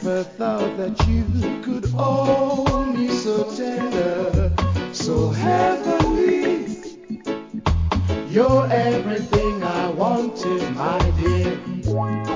never thought that you could hold me so tender, so heavenly. You're everything I wanted, my dear.